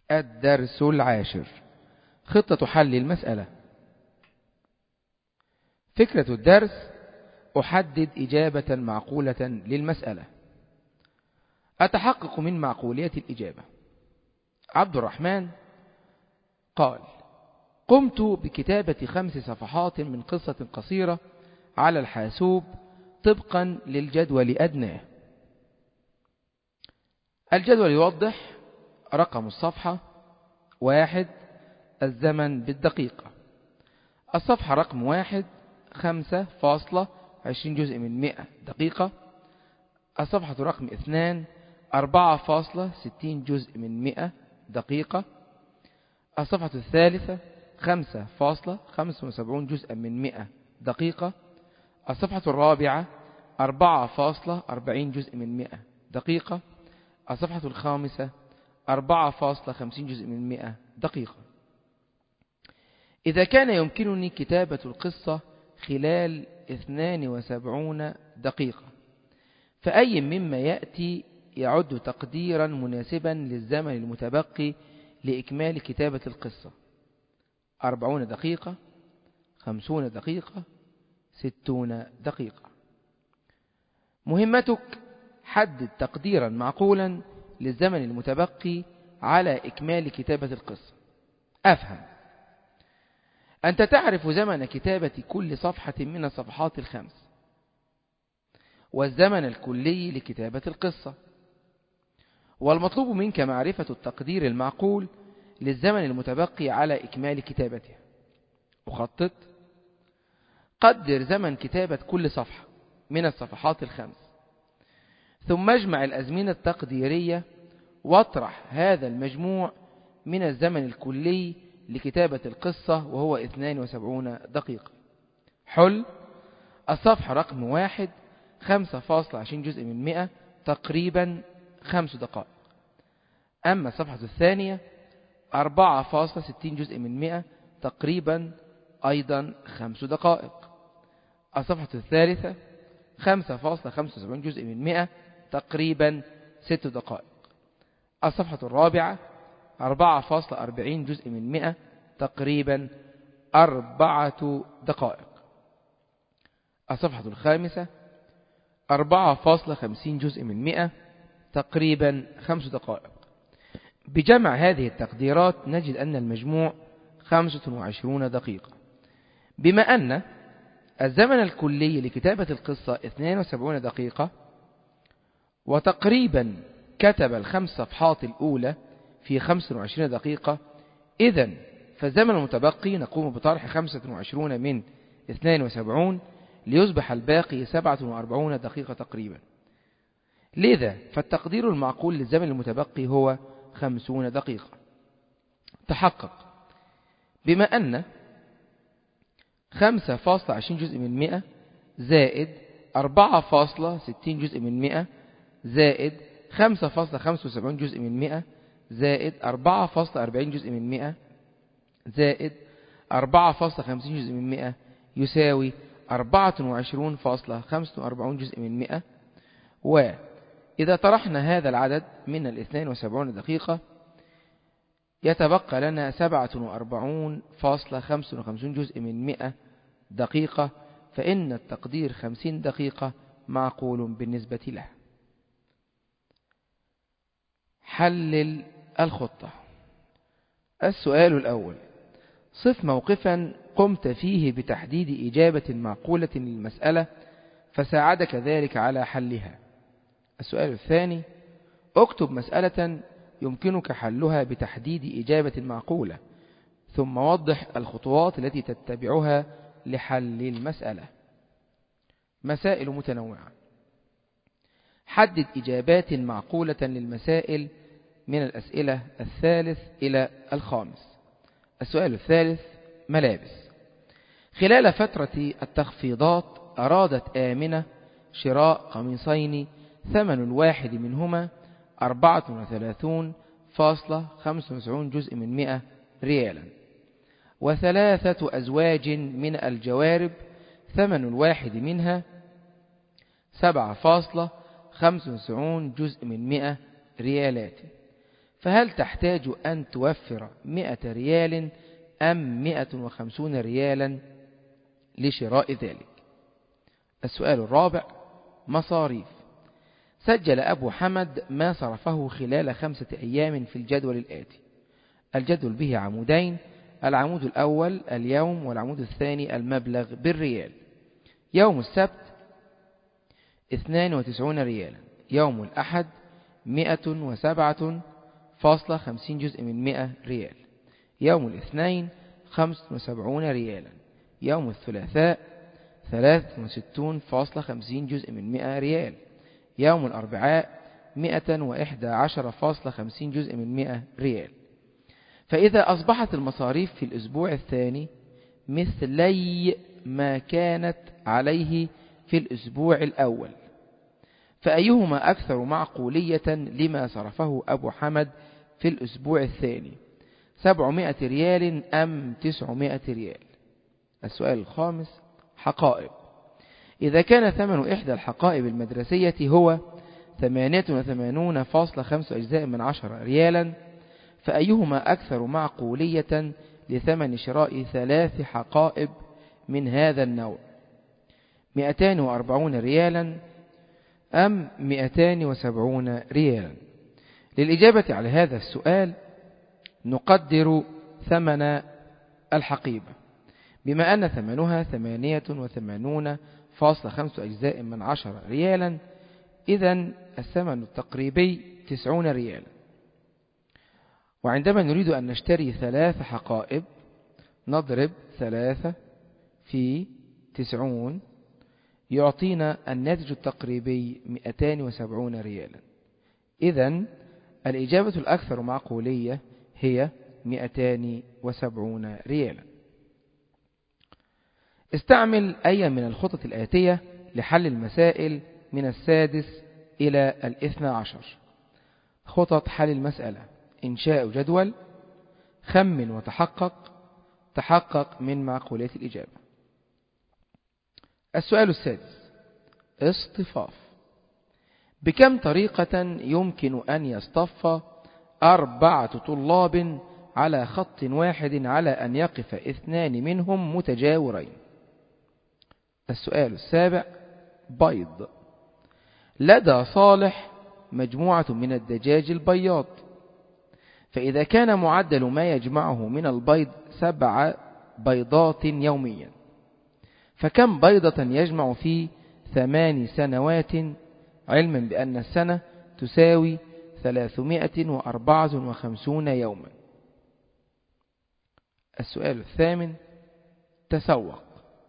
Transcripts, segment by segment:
الدرس 10. خطة حل المسألة. فكرة الدرس: أحدد إجابة معقولة للمسألة. أتحقق من معقولية الإجابة. عبد الرحمن قال: قمت بكتابة 5 صفحات من قصة قصيرة على الحاسوب طبقا للجدول أدناه. الجدول يوضح: رقم الصفحة 1، الزمن بالدقيقة. الصفحة رقم 1 5.20 جزء من 100 دقيقة. الصفحة رقم 2 4.60 جزء من 100 دقيقة. الصفحة الثالثة 5.75 جزءا من 100 دقيقة. الصفحة الرابعة 4.40 جزء من 100 دقيقة. الصفحة الخامسة 4.50 جزء من 100 دقيقة. إذا كان يمكنني كتابة القصة خلال 72 دقيقة، فأي مما يأتي يعد تقديرا مناسبا للزمن المتبقي لإكمال كتابة القصة؟ 40 دقيقة، 50 دقيقة، 60 دقيقة. مهمتك: حدد تقديرا معقولا للزمن المتبقي على إكمال كتابة القصة. أفهم: أنت تعرف زمن كتابة كل صفحة من الصفحات 5، والزمن الكلي لكتابة القصة، والمطلوب منك معرفة التقدير المعقول للزمن المتبقي على إكمال كتابتها. أخطط: قدر زمن كتابة كل صفحة من الصفحات 5، ثم اجمع الأزمنة التقديرية واطرح هذا المجموع من الزمن الكلي لكتابة القصة وهو 72 دقيقة. حل: الصفحة رقم 1 5.20 جزء من 100 تقريبا 5 دقائق. أما الصفحة الثانية 4.60 جزء من 100 تقريبا أيضا 5 دقائق. الصفحة الثالثة 5.75 جزء من 100 تقريبا 6 دقائق. الصفحة الرابعة 4.40 جزء من 100 تقريبا 4 دقائق. الصفحة الخامسة 4.50 جزء من 100 تقريبا 5 دقائق. بجمع هذه التقديرات نجد أن المجموع 25 دقيقة. بما أن الزمن الكلي لكتابة القصة 72 دقيقة، وتقريبا كتب ال5 صفحات الأولى في 25 دقيقة، إذن فالزمن المتبقي نقوم بطرح 25 من 72 ليصبح الباقي 47 دقيقة تقريبا. لذا فالتقدير المعقول للزمن المتبقي هو 50 دقيقة. تحقق: بما أن 5.20 جزء من 100 زائد 4.60 جزء من 100 زائد 5.75 جزء من 100 زائد 4.40 جزء من 100 زائد 4.50 جزء من 100 يساوي 24.45 جزء من 100. وإذا طرحنا هذا العدد من 72 دقيقة يتبقى لنا 47.55 جزء من 100 دقيقة، فإن التقدير 50 دقيقة معقول بالنسبة له. حلل الخطة. السؤال الأول: صف موقفا قمت فيه بتحديد إجابة معقولة للمسألة فساعدك ذلك على حلها. السؤال الثاني: اكتب مسألة يمكنك حلها بتحديد إجابة معقولة، ثم وضح الخطوات التي تتبعها لحل المسألة. مسائل متنوعة. حدد إجابات معقولة للمسائل من الأسئلة 3 إلى 5. السؤال الثالث: ملابس. خلال فترة التخفيضات أرادت آمنة شراء قميصين ثمن الواحد منهما 34.95 جزء من 100 ريالا، و3 أزواج من الجوارب ثمن الواحد منها 7.95 جزء من 100 ريالات، فهل تحتاج أن توفر 100 ريال أم 150 ريالا لشراء ذلك؟ السؤال الرابع: مصاريف. سجل أبو حمد ما صرفه خلال 5 أيام في الجدول الآتي. الجدول به عمودين: العمود الأول اليوم، والعمود الثاني المبلغ بالريال. يوم السبت 92 ريالا، يوم الأحد 107.50 جزء من 100 ريال، يوم الاثنين 75 ريالا، يوم الثلاثاء 63.50 جزء من 100 ريال، يوم الأربعاء 111.50 جزء من 100 ريال. فإذا أصبحت المصاريف في الأسبوع الثاني مثلي ما كانت عليه في الأسبوع الأول، فأيهما أكثر معقولية لما صرفه أبو حمد في الأسبوع الثاني؟ 700 ريال أم 900 ريال؟ السؤال الخامس: حقائب. إذا كان ثمن إحدى الحقائب المدرسية هو 88.5 أجزاء من 10 ريالا، فأيهما أكثر معقولية لثمن شراء 3 حقائب من هذا النوع؟ 240 ريالا أم 270 ريالا؟ للإجابة على هذا السؤال نقدر ثمن الحقيبة، بما أن ثمنها 88.5 أجزاء من 10 ريالا، إذن الثمن التقريبي 90 ريالا. وعندما نريد أن نشتري 3 حقائب نضرب 3 في 90 يعطينا الناتج التقريبي 270 ريالا. إذن الإجابة الأكثر معقولية هي 270 ريالا. استعمل أي من الخطط الآتية لحل المسائل من 6 إلى 12. خطط حل المسألة: إنشاء جدول، خمن وتحقق، تحقق من معقولات الإجابة. السؤال السادس: اصطفاف. بكم طريقة يمكن أن يصطف 4 طلاب على خط واحد على أن يقف 2 منهم متجاورين؟ السؤال السابع: بيض. لدى صالح مجموعة من الدجاج البياض، فإذا كان معدل ما يجمعه من البيض 7 بيضات يوميا، فكم بيضة يجمع في 8 سنوات، علما بأن السنة تساوي 354 يوما؟ السؤال الثامن: تسوق.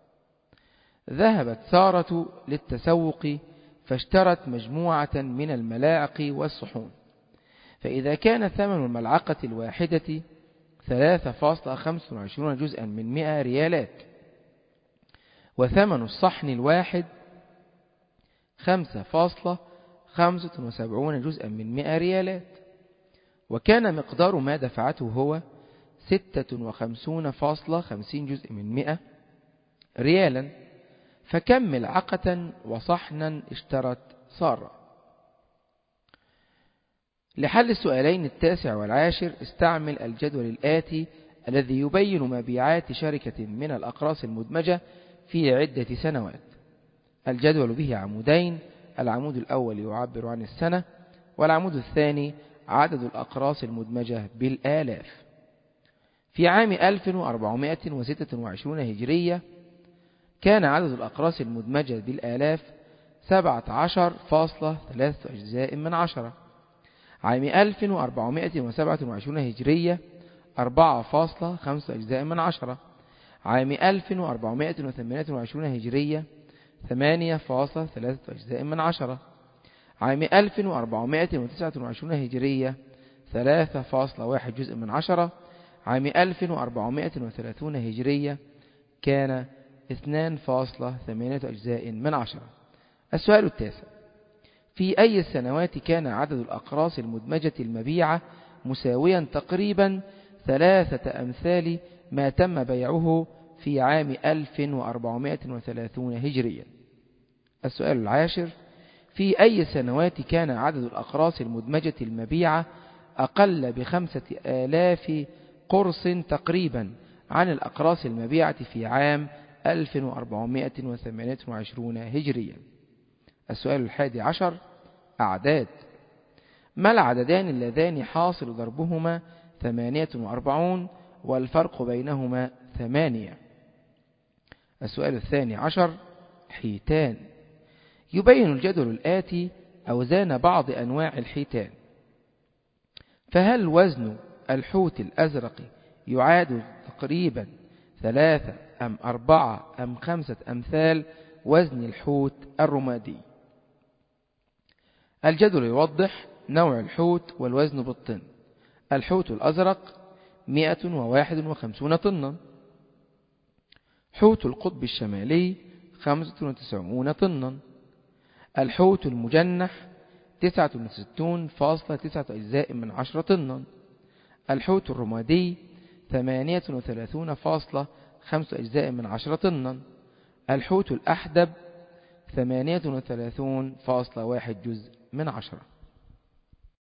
ذهبت سارة للتسوق فاشترت مجموعة من الملاعق والصحون، فإذا كان ثمن الملعقة الواحدة 3.25 جزءا من 100 ريالات، وثمن الصحن الواحد 5.75 جزءا من 100 ريالات، وكان مقدار ما دفعته هو 56.50 جزء من 100 ريالا، فكم ملعقة وصحنا اشترت سارة؟ لحل السؤالين 9 و10 استعمل الجدول الآتي الذي يبين مبيعات شركة من الأقراص المدمجة في عدة سنوات. الجدول به عمودين: العمود الأول يعبر عن السنة، والعمود الثاني عدد الأقراص المدمجة بالآلاف. في عام 1426 هجرية كان عدد الأقراص المدمجة بالآلاف 17.3 أجزاء من 10. عام 1427 هجرية 4.5 أجزاء من 10. عام 1428 هجرية 8.3 أجزاء من 10. عام 1429 هجرية 3.1 جزء من 10. عام 1430 هجرية كان 2.8 أجزاء من 10. السؤال التاسع: في أي السنوات كان عدد الأقراص المدمجة المبيعة مساويا تقريبا 3 أمثال ما تم بيعه في عام 1430 هجريا؟ السؤال العاشر: في أي سنوات كان عدد الأقراص المدمجة المبيعة أقل ب5,000 قرص تقريبا عن الأقراص المبيعة في عام 1428 هجريا. السؤال 11 أعداد. ما العددان اللذان حاصل ضربهما 48 والفرق بينهما 8؟ السؤال 12 حيتان. يبين الجدول الآتي أوزان بعض أنواع الحيتان. فهل وزن الحوت الأزرق يعاد تقريبا 3 أم 4 أم 5 أمثال وزن الحوت الرمادي؟ الجدول يوضح نوع الحوت والوزن بالطن. الحوت الأزرق 151 طنا. حوت القطب الشمالي 95 طنا. الحوت المجنح 69.9 أجزاء من 10 طنا. الحوت الرمادي 38.5 أجزاء من 10 طنا. الحوت الأحدب 38.1 جزء من 10.